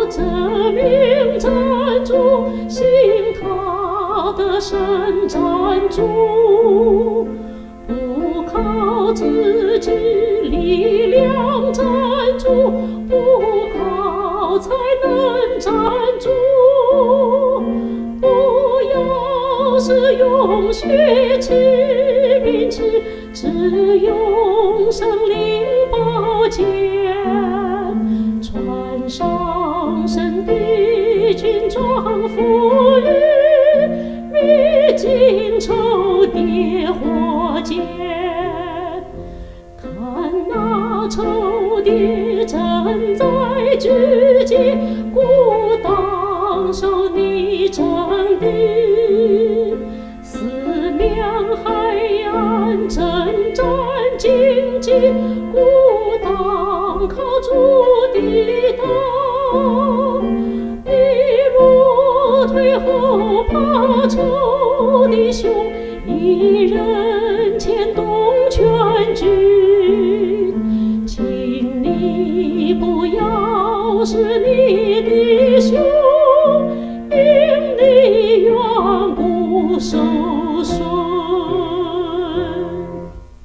这名站住，信他的神站住，不靠自己力量站住，不靠才能站住，不要是用血气兵器，只用圣灵宝剑，穿上神的军装赋予，历经仇敌火箭。看那仇敌正在聚集，鼓当手你阵地，四面海岸征战荆棘，鼓当靠主的刀。你若退后怕仇敌凶，一人牵动全军，请你不要使你的兄因你缘故受